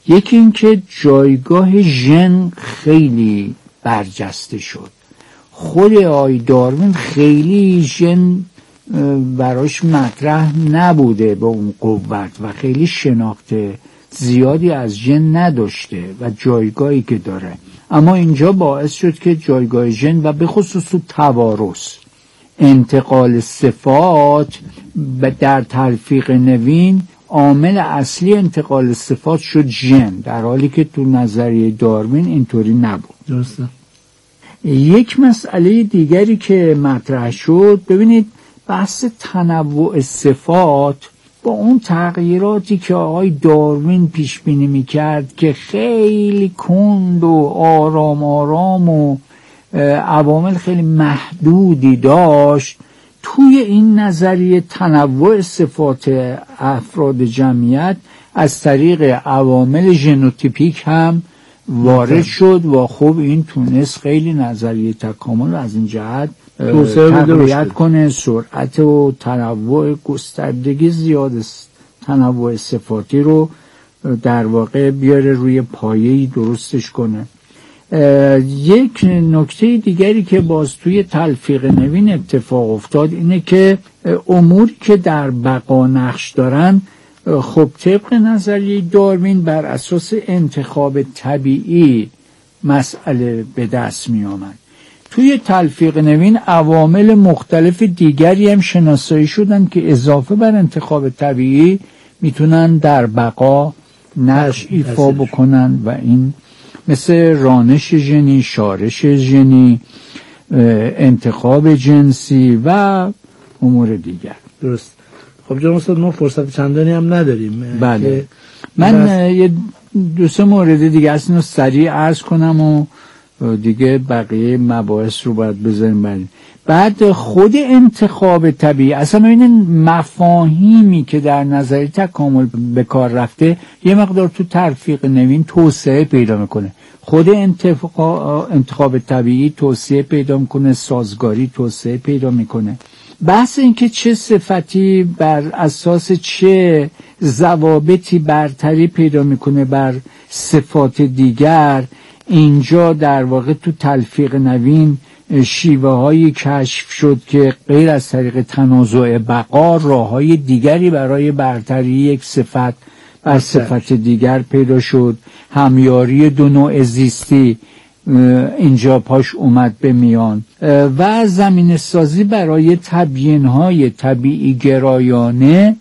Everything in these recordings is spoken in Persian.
یکی این که جایگاه ژن خیلی برجسته شد. خود آقای داروین خیلی ژن براش مطرح نبوده به اون قوت و خیلی شناخت زیادی از ژن نداشته و جایگاهی که داره، اما اینجا باعث شد که جایگاه ژن و به خصوص توارث، انتقال صفات در تلفیق نوین، عامل اصلی انتقال صفات شد ژن، در حالی که تو نظریه داروین اینطوری نبود. درسته. یک مسئله دیگری که مطرح شد، ببینید بحث تنوع صفات با اون تغییراتی که آقای داروین پیش بینی میکرد که خیلی کند و آرام آرام و عوامل خیلی محدودی داشت، توی این نظریه تنوع صفات افراد جمعیت از طریق عوامل ژنوتیپیک هم وارد شد و خب این تونست خیلی نظریه تکامل از این جهت تقویت کنه، سرعت و تنوع گستردگی زیاد تنوع صفاتی رو در واقع بیاره روی پایه‌ای درستش کنه. یک نکته دیگری که باز توی تلفیق نوین اتفاق افتاد اینه که اموری که در بقا نقش دارن خب طبق نظریه داروین بر اساس انتخاب طبیعی مسئله به دست می آمد. توی تلفیق نوین عوامل مختلف دیگری هم شناسایی شدن که اضافه بر انتخاب طبیعی میتونن در بقا نقش ایفا بکنن و این مثل رانش ژنی، شارش ژنی، انتخاب جنسی و امور دیگر. درست. خب جناب استاد ما فرصت چندانی هم نداریم. بله. من یه دو سه مورد دیگه از اینو سریع عرض کنم و دیگه بقیه مباحث رو باید بذاریم. بعد خود انتخاب طبیعی، اصلا ببینید مفاهیمی که در نظریه تکامل به کار رفته یه مقدار تو تلفیق نوین توسعه پیدا میکنه. خود انتخاب طبیعی توسعه پیدا میکنه، سازگاری توسعه پیدا میکنه. بحث این که چه صفتی بر اساس چه ضوابطی برتری پیدا میکنه بر صفات دیگر، اینجا در واقع تو تلفیق نوین شیوه هایی کشف شد که غیر از طریق تنازع بقا راه های دیگری برای برتری یک صفت بر صفت دیگر پیدا شد. همیاری دو نوع زیستی اینجا پاش اومد به میان و زمینه سازی برای تبیین های طبیعی گرایانه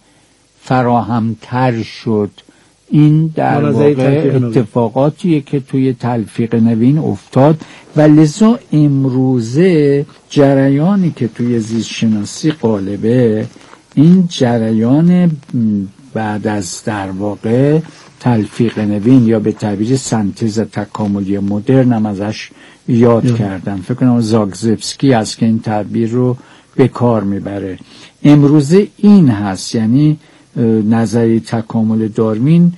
فراهمتر شد. این در واقع اتفاقاتیه که توی تلفیق نوین افتاد و لذا امروزه جریانی که توی زیست شناسی غالبه این جریان بعد از در واقع تلفیق نوین یا به تعبیر سنتز تکاملی مدرن هم ازش یاد کردن. فکر کنم زاگزبسکی است که این تعبیر رو به کار میبره. امروزه این هست، یعنی نظریه تکامل داروین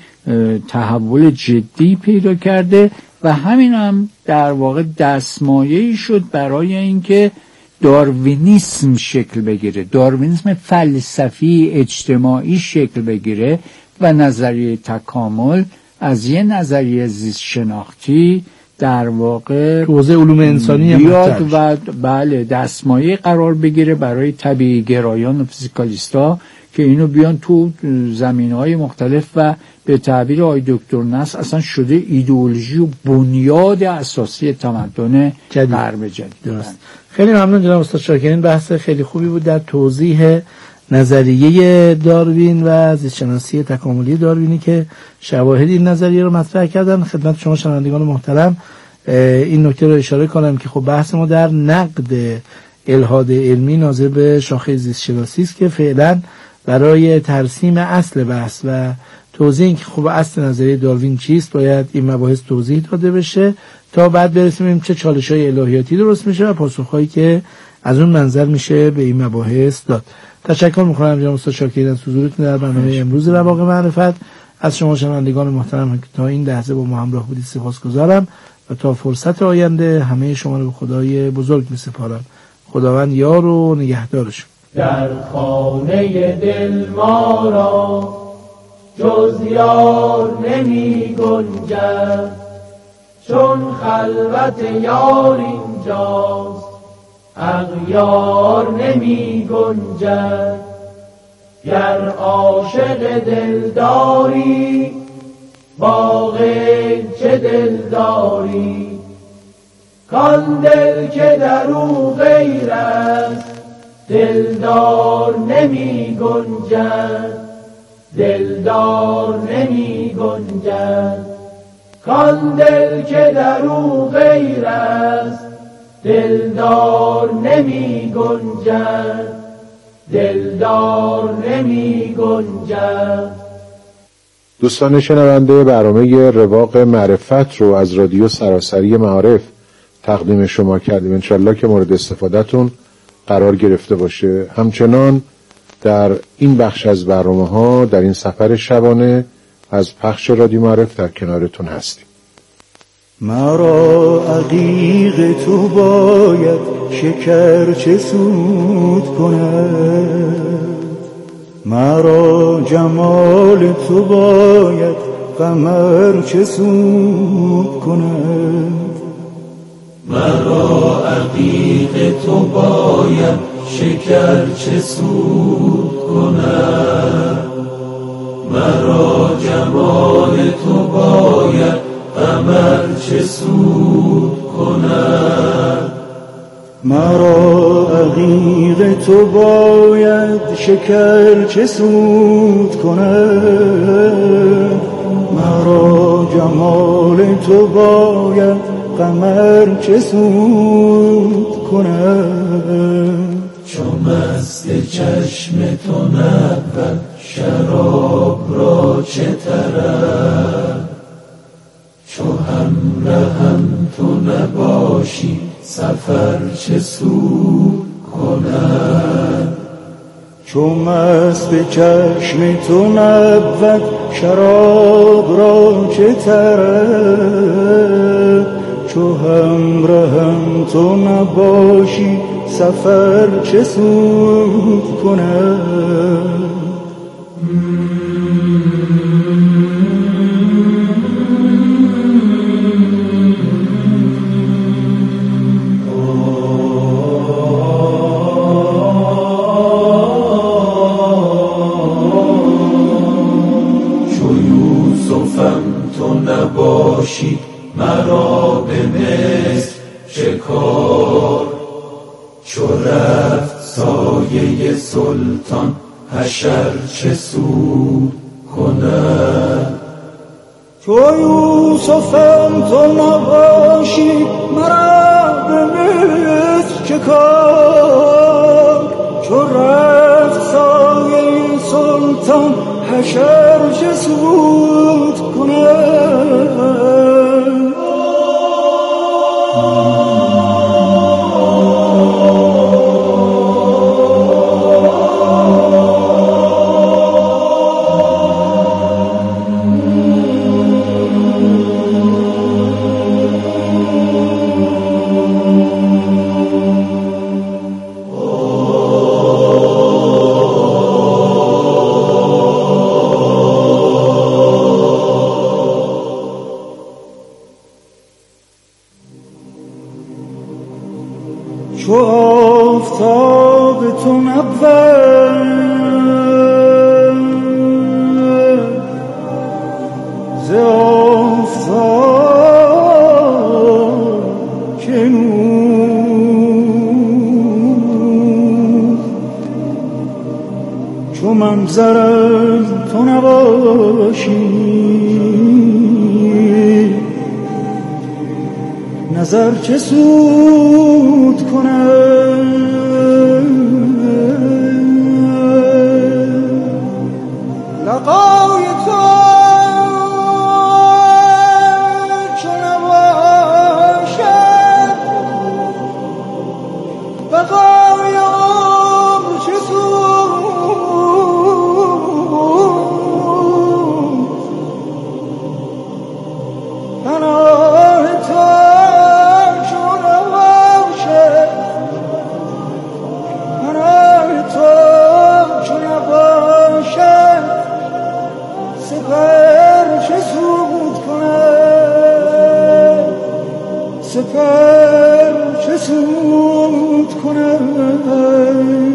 تحول جدی پیدا کرده و همین هم در واقع دستمایه‌ای شد برای اینکه داروینیسم شکل بگیره، داروینیسم فلسفی اجتماعی شکل بگیره و نظریه تکامل از یه نظریه زیست شناختی در واقع حوزه علوم انسانی بیاد و بله دستمایه قرار بگیره برای طبیعی گرایان و فیزیکالیستا که اینو بیان تو زمینه‌های مختلف و به تعبیر آقای دکتر نصر اصلا شده ایدئولوژی و بنیاد اساسی تمدن غرب جدید. خیلی ممنون جناب استاد شاکرین، بحث خیلی خوبی بود در توضیح نظریه داروین و زیستشناسی تکاملی داروینی که شواهد این نظریه رو مطرح کردن. خدمت شما شنوندگان محترم این نکته رو اشاره کنم که خب بحث ما در نقد الحاد علمی ناظر به شاخه زیستشناسی است که فعلا برای ترسیم اصل بحث و توضیح اینکه خب اصل نظریه داروین چیست باید این مباحث توضیح داده بشه تا بعد برسیم چه چالش‌های الهیاتی درست میشه و پاسخهایی که از اون منظر میشه به این مباحث داد. تشکر میکنم جناب استاد شاکرین از حضورتون در برنامه امروز رواق معرفت. از شما شنوندگان محترم که تا این لحظه با ما همراه بودید سپاسگزارم و تا فرصت آینده همه شما رو به خدای بزرگ میسپارم. خداوند یار و نگهدارشون. در خانه دل ما را جز یار نمی گنجد، چون خلوت یار اینجاست اغیار نمی گنجد. گر عاشق دلداری با غیر چه دلداری، کان دل که در او غیر است دلدار نمی گنجد، دلدار نمی گنجد. کان دل که در او غیر است دلدار نمی گنجد، دلدار نمی گنجد. دوستان شنونده، برنامه رواق معرفت رو از رادیو سراسری معارف تقدیم شما کردیم. انشالله که مورد استفادهتون قرار گرفته باشه. همچنان در این بخش از برنامه ها در این سفر شبانه از پخش رادیو معرف در کنارتون هستیم. مرا عقیق تو باید شکر چه سود کند، مرا جمال تو باید قمر چه سود کند. مرا عقیق تو باید شکر چه سود کند، مرا جمال تو باید قمر چه سود کند. مرا عقیق تو باید شکر چه سود کند، مرا جمال تو باید قمر چه سود کند. چو مست چشم تو نبود شراب را چه طرب، چو همراهم تو نباشی سفر چه سود کند. چو مست چشم تو نبود شراب را چه طرب، چو همراهم تو نباشی سفر چه سود کند. نباشی مرا به مصر شکار، چو رفت سایه سلطان حشر چه سود کند. چو یوسفم تو نباشی مرا به مصر شکار، چو رفت سایه سلطان حشر چه سود کند. چو آفتاب تو نبود ز آفتاب چه نور، چو منظرم تو نباشی نظر چه سود کند. لقای تو چو نباشد بقای عمر چه سود. پناه تو پر چه سود کنم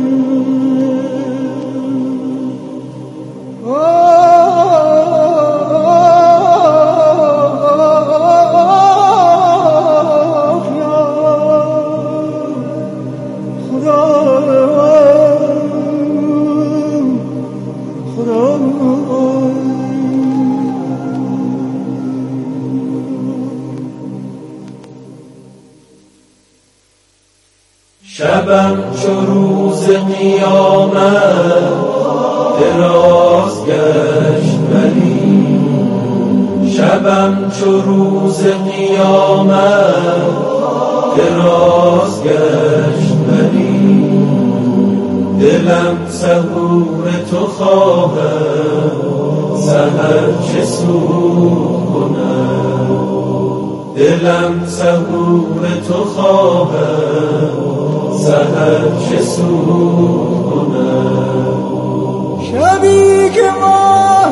شبم چو روز قیامت دراز گشت ولی شبم چو روز قیامت دراز گشت ولی دلم سحور تو خواهد سحر چه سود کند دلم سحور تو خواهد سحر چه سود کند شبی که ماه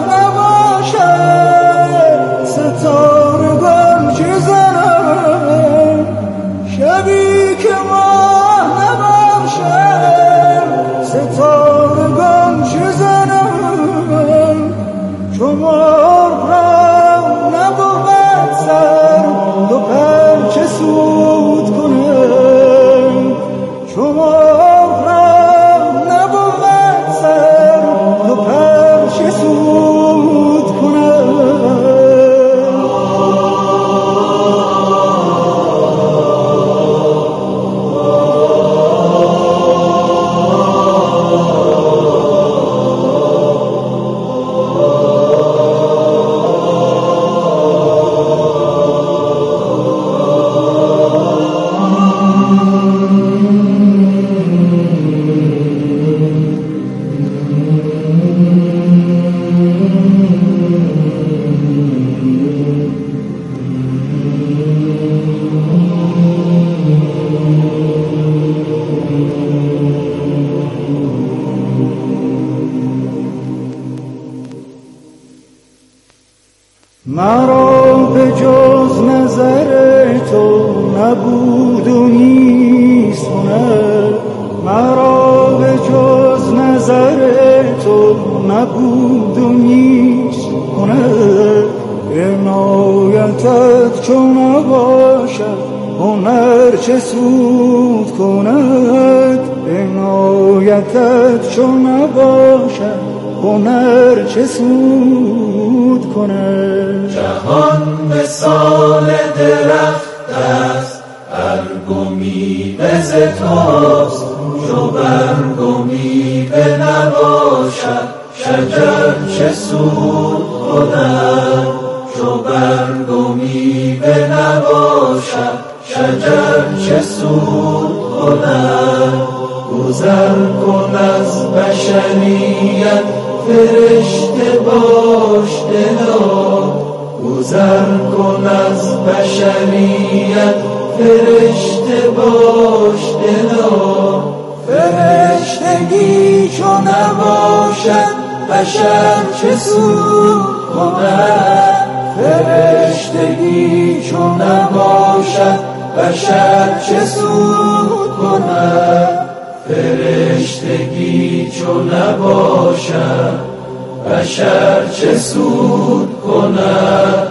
نباشد ستارگان چه زنم شبی که ماه نباشد ستارگان چه زنم چو مرغ را نبود سر دو پر چه سود کنم چو مرغ را نبود سر دو پر چه سود کنم مرا به جز نظر تو نبود و نیست هنر مرا به جز نظر تو نبود و نیست هنر عنایتت چون نباشد هنر چه سود کند عنایتت چون نباشد هنر چه سود کند جهان مثال درخت است برگ و میوه ز توست چو برگ و میوه نباشد شجر چه سود کند چو برگ و میوه نباشد شجر چه سود کند گذر کن از بشریت فرشته باش دلا گذر کن از بشریت فرشته باش دلا فرشتگی چون نباشد بشر چه سود کند فرشتگی چون نباشد بشر چه سود کند فرشتگی چون نباشد بشر چه سود کند.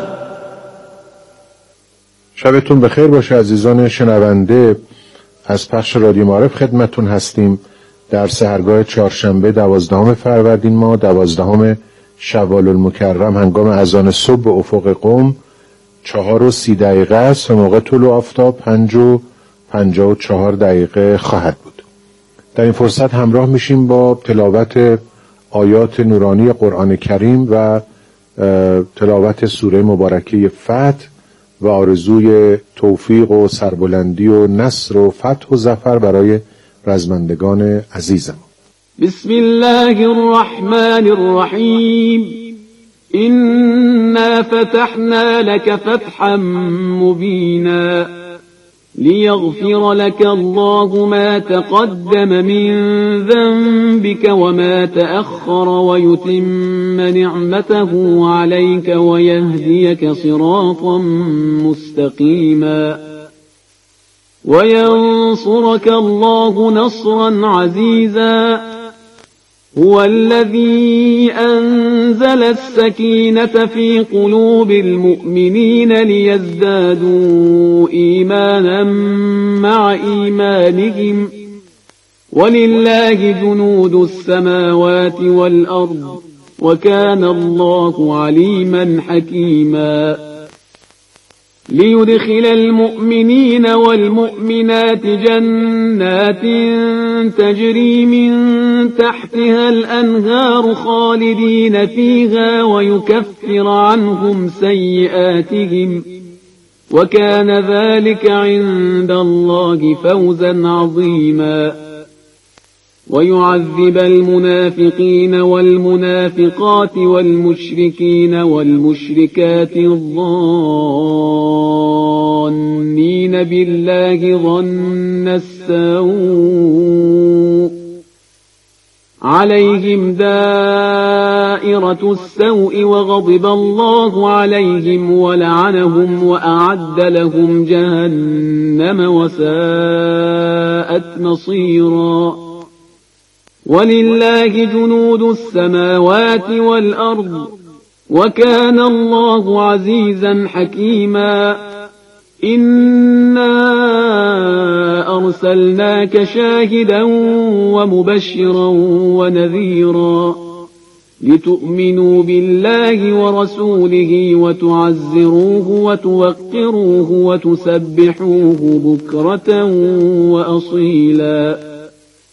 شبتون بخیر باشه عزیزان شنونده. از پخش رادیو معارف خدمتون هستیم در سحرگاه چهارشنبه 12 فروردین ماه 12 شوال المکرم هنگام اذان صبح به افق قم 4:30 است و موقع طلوع آفتاب 5:54 خواهد بود. در این فرصت همراه میشیم با تلاوت آیات نورانی قرآن کریم و تلاوت سوره مبارکه فتح و آرزوی توفیق و سربلندی و نصر و فتح و ظفر برای رزمندگان عزیزم. بسم الله الرحمن الرحیم إنا فتحنا لك فتحا مبینا ليغفر لك الله ما تقدم من ذنبك وما تأخر ويتم نعمته عليك ويهديك صراطا مستقيما وينصرك الله نصرا عزيزا. هو الذي أنزل السكينة في قلوب المؤمنين ليزدادوا إيمانا مع إيمانهم، ولله جنود السماوات والأرض، وكان الله عليما حكيما. ليدخل المؤمنين والمؤمنات جنات تجري من تحتها الأنهار خالدين فيها ويكفر عنهم سيئاتهم، وكان ذلك عند الله فوزا عظيما. ويعذب المنافقين والمنافقات والمشركين والمشركات الظانين بالله ظن السوء عليهم دائرة السوء وغضب الله عليهم ولعنهم وأعد لهم جهنم وساءت مصيرا. ولله جنود السماوات والأرض، وكان الله عزيزا حكيما. إنا أرسلناك شاهدا ومبشرا ونذيرا لتؤمنوا بالله ورسوله وتعزروه وتوقروه وتسبحوه بكرة وأصيلا.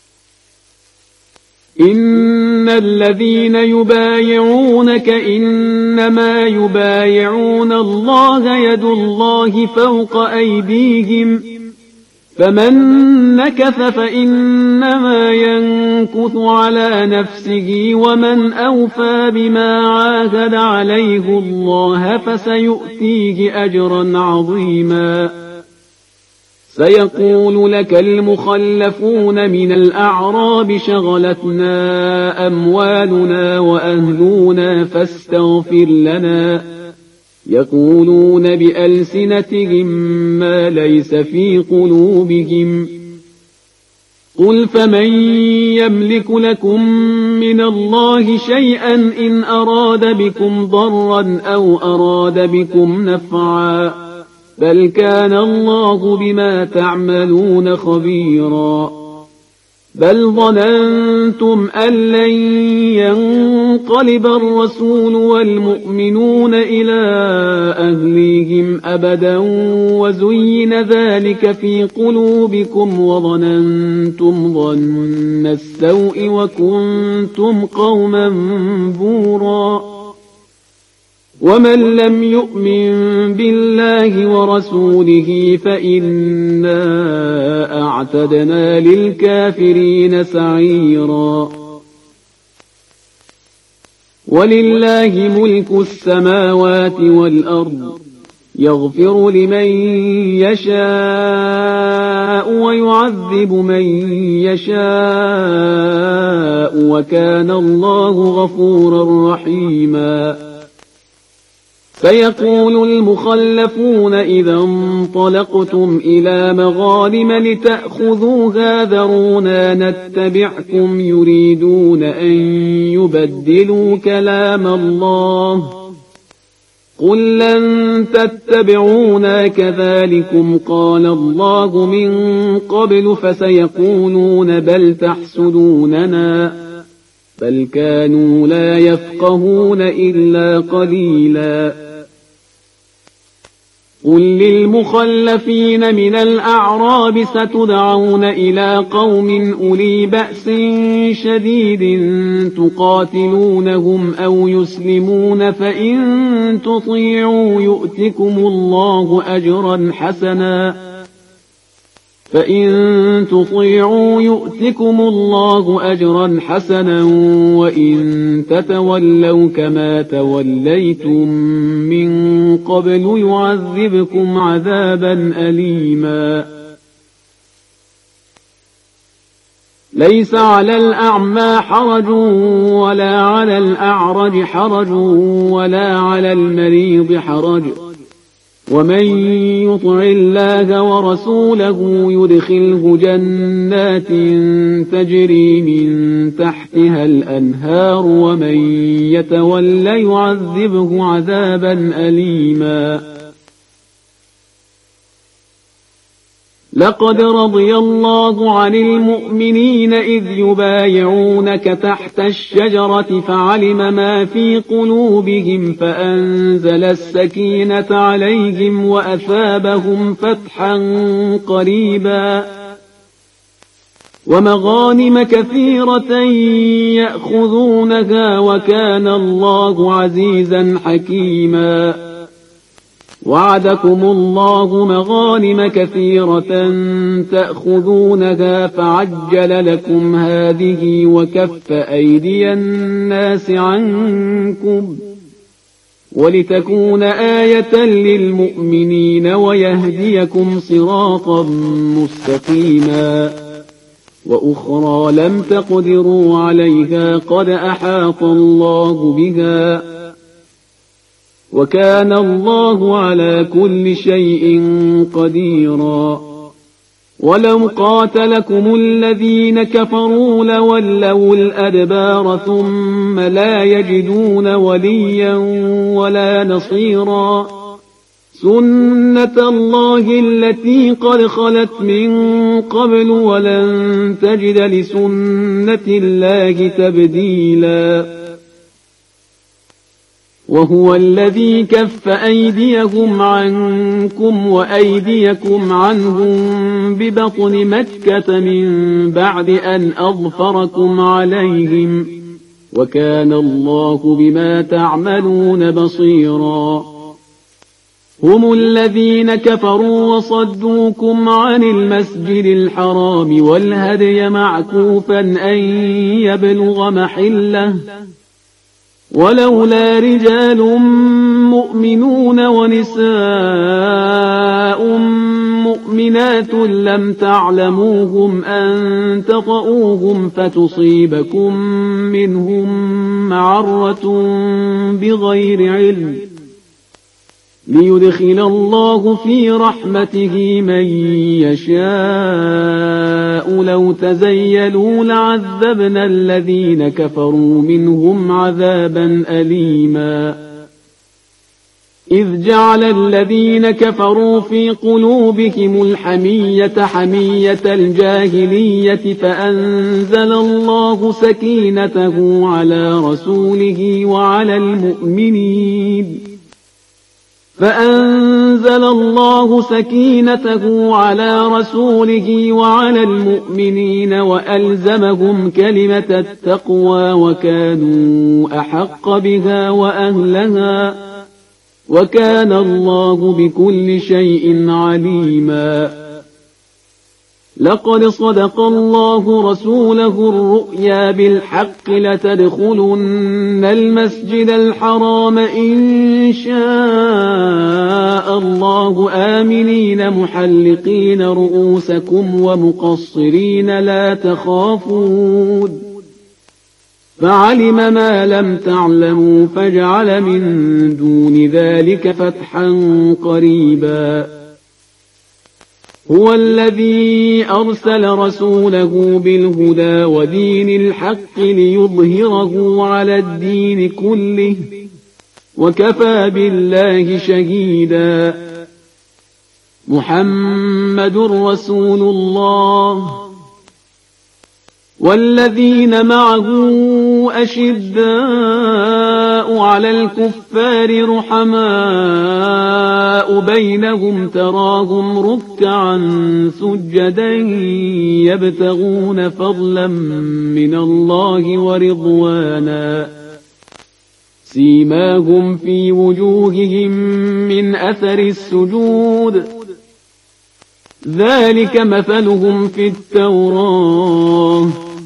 إن الذين يبايعونك إنما يبايعون الله يد الله فوق أيديهم، فمن نكث فإنما ينكث على نفسه، ومن أوفى بما عاهد عليه الله فسيؤتيه أجرا عظيما. سيقول لك المخلفون من الأعراب شغلتنا أموالنا وأهلنا فاستغفر لنا، يقولون بألسنتهم ما ليس في قلوبهم. قل فمن يملك لكم من الله شيئا إن أراد بكم ضرا أو أراد بكم نفعا، بل كان الله بما تعملون خبيرا. بل ظننتم أن لن ينقلب الرسول والمؤمنون إلى أهليهم أبدا وزين ذلك في قلوبكم وظننتم ظن السوء وكنتم قوما بورا. ومن لم يؤمن بالله ورسوله فإنا أعتدنا للكافرين سعيرا. ولله ملك السماوات والأرض، يغفر لمن يشاء ويعذب من يشاء، وكان الله غفورا رحيما. سيقول المخلفون إذا انطلقتم إلى مغانم لتأخذوها ذرونا نتبعكم، يريدون أن يبدلوا كلام الله. قل لن تتبعونا كذلكم قال الله من قبل، فسيقولون بل تحسدوننا، بل كانوا لا يفقهون إلا قليلا. قل للمخلفين من الأعراب ستدعون إلى قوم أولي بأس شديد تقاتلونهم أو يسلمون، فإن تطيعوا يؤتكم الله أجرا حسنا، وإن تتولوا كما توليتم من قبل يعذبكم عذابا أليما. ليس على الأعمى حرج ولا على الأعرج حرج ولا على المريض حرج، ومن يطع الله ورسوله يدخله جنات تجري من تحتها الأنهار ومن يتول يعذبه عذابا أليما. لقد رضي الله عن المؤمنين إذ يبايعونك تحت الشجرة فعلم ما في قلوبهم فأنزل السكينة عليهم وأثابهم فتحا قريبا ومغانم كثيرة يأخذونها وكان الله عزيزا حكيما. وعدكم الله مغانم كثيرة تأخذونها فعجل لكم هذه وكف أيدي الناس عنكم ولتكون آية للمؤمنين ويهديكم صراطا مستقيما. وأخرى لم تقدروا عليها قد أحاط الله بها وكان الله على كل شيء قديرا. ولو قاتلكم الذين كفروا لولوا الأدبار ثم لا يجدون وليا ولا نصيرا. سنة الله التي قد خلت من قبل ولن تجد لسنة الله تبديلا. وهو الذي كف أيديهم عنكم وأيديكم عنهم ببطن مكة من بعد أن أظفركم عليهم وكان الله بما تعملون بصيرا. هم الذين كفروا وصدوكم عن المسجد الحرام والهدي معكوفا أن يبلغ محله ولولا رجال مؤمنون ونساء مؤمنات لم تعلموهم أن تطؤوهم فتصيبكم منهم معرة بغير علم ليدخل الله في رحمته من يشاء. لو تزيلوا لعذبنا الذين كفروا منهم عذابا أليما. إذ جعل الذين كفروا في قلوبهم الحمية حمية الجاهلية فأنزل الله سكينته على رسوله وعلى المؤمنين وألزمهم كلمة التقوى وكانوا أحق بها وأهلها وكان الله بكل شيء عليما. لقد صدق الله رسوله الرؤيا بالحق لتدخلن المسجد الحرام إن شاء الله آمنين محلقين رؤوسكم ومقصرين لا تخافون فعلم ما لم تعلموا فجعل من دون ذلك فتحا قريبا. هو الذي أرسل رسوله بالهدى ودين الحق ليظهره على الدين كله وكفى بالله شهيدا. محمد رسول الله والذين معه أشداء على الكفار رحماء بينهم تراهم ركعا سجدا يبتغون فضلا من الله ورضوانا سيماهم في وجوههم من أثر السجود ذلك مثلهم في التوراة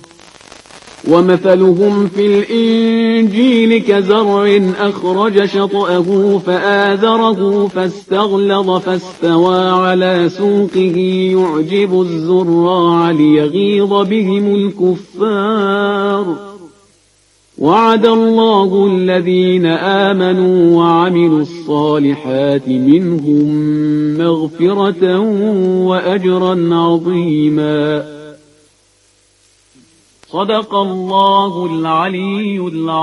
ومثلهم في الإنجيل كزرع أخرج شطأه فآذره فاستغلظ فاستوى على سوقه يعجب الزراع ليغيظ بهم الكفار وعد الله الذين آمنوا وعملوا الصالحات منهم مغفرة وأجرا عظيما. صدق الله العلي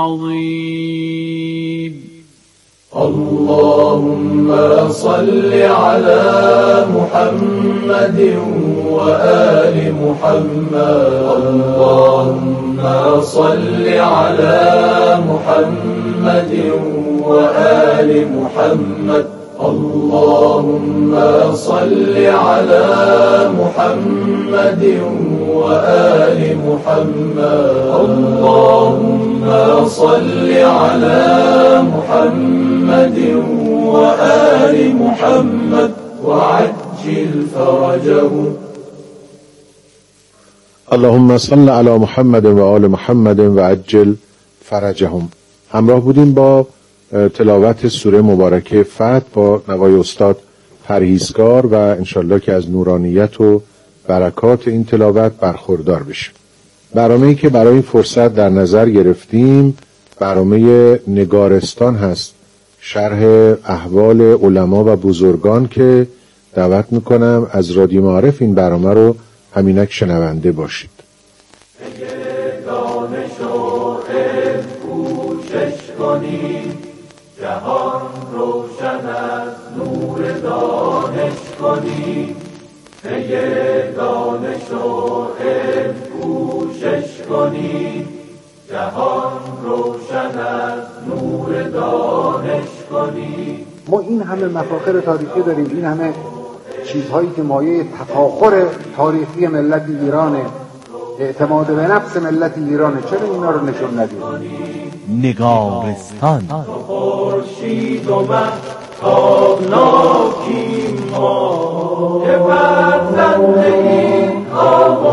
العظيم. اللهم صل على محمد وآل محمد. اللهم صل على محمد وآل محمد. اللهم صل على محمد وآل محمد. اللهم صل على محمد وآل محمد وعجل فرجهم. اللهم صل على محمد و آل محمد و عجل فرجهم. همراه بودیم با تلاوت سوره مبارکه فتح با نوای استاد پرهیزگار و انشالله که از نورانیت و برکات این تلاوت برخوردار بشیم. برنامه‌ای که برای این فرصت در نظر گرفتیم برنامه نگارستان هست، شرح احوال علما و بزرگان که دعوت میکنم از رادیو معارف این برنامه رو همینک شنونده باشید. دانش و علم کوشش کنیم، جهان روشن از نور دانش کنیم. دانش و علم کوشش کنیم، جهان روشن از نور دانش کنیم. ما این همه مفاخر تاریخی داریم، این همه چیزهایی که مایه تفاخر تاریخی ملت ایرانه، اعتماد به نفس ملت ایرانه، چرا اینا رو نشون ندیم؟ نگارستان. خورشید و مه تابناکیم ما، که فرزند این آب و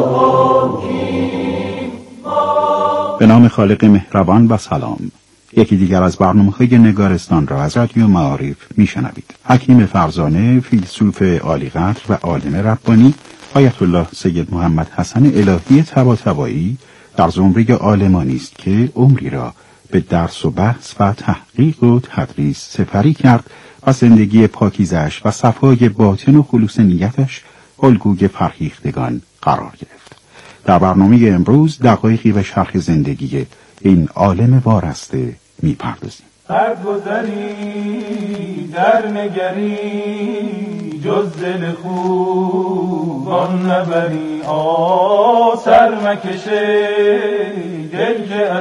خاکیم ما. به نام خالق مهربان و سلام. یکی دیگر از برنامه‌های نگارستان را از رادیو معارف میشنوید. حکیم فرزانه، فیلسوف عالیقدر و عالم ربانی، آیت الله سید محمد حسن الهی طباطبایی در زمره عالمانی است که عمری را به درس و بحث و تحقیق و تدریس سپری کرد و زندگی پاکیزش و صفای باطن و خلوص نیتش الگوی فرهیختگان قرار گرفت. در برنامه امروز دقایقی به شرح زندگی این عالم وارسته می‌پردازیم. هر گذری در نگری جز دل خوب آن نبری، سر مکشه دل که از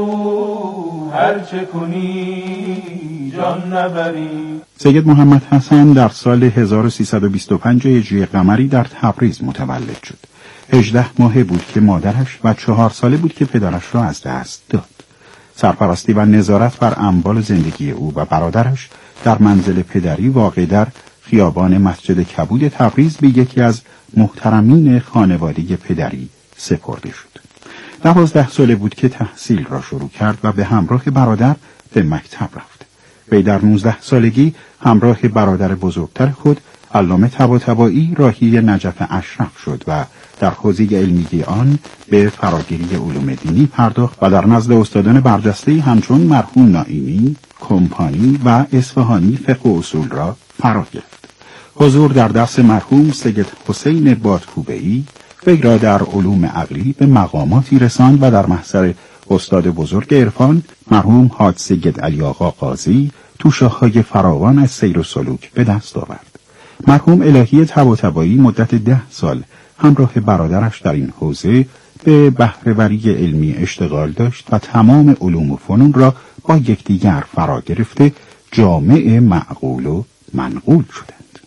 او هر چه کنی جان نبری. سید محمد حسن در سال 1325 هجری قمری در تبریز متولد شد. 18 ماه بود که مادرش و 4 ساله بود که پدرش را از دست داد. سرپرستی و نظارت بر اموال زندگی او و برادرش در منزل پدری واقع در خیابان مسجد کبود تبریز به یکی از محترمین خانواده پدری سپرده شد. 12 ساله بود که تحصیل را شروع کرد و به همراه برادر به مکتب رفت. وی در 19 سالگی همراه برادر بزرگتر خود علامه طباطبایی راهی نجف اشرف شد و در حوزه علمی آن به فراگیری علوم دینی پرداخت و در نزد استادان برجسته همچون مرحوم نائینی، کمپانی و اصفهانی فقه و اصول را فرا گرفت. حضور در درس مرحوم سید حسین بادکوبه‌ای وی را در علوم عقلی به مقاماتی رساند و در محضر استاد بزرگ عرفان مرحوم حاج سید علی آقا قاضی توشه‌های فراوان از سیر و سلوک به دست آورد. مرحوم الهی طباطبایی مدت 10 سال همراه برادرش در این حوزه به بهره‌وری علمی اشتغال داشت و تمام علوم و فنون را با یکدیگر فرا گرفته جامع معقول و منقول شدند.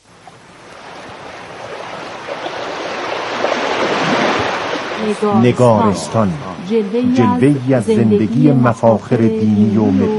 نگارستان، جلوه‌ای از زندگی مفاخر دینی و ملی.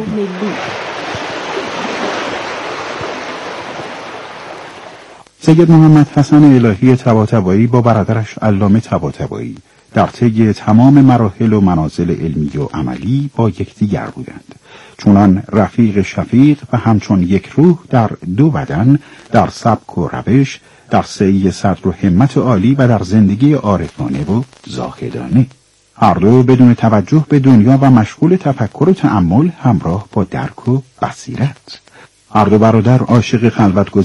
سید محمد حسن الهی طباطبایی با برادرش علامه طباطبایی در طی تمام مراحل و منازل علمی و عملی با یکدیگر بودند. چونان رفیق شفیق و همچون یک روح در 2 بدن، در سبک و روش، در سعی صدر و همت عالی و در زندگی عارفانه و زاهدانه. هر دو بدون توجه به دنیا و مشغول تفکر و تأمل همراه با درک و بصیرت. هر دو برادر عاشق خلوت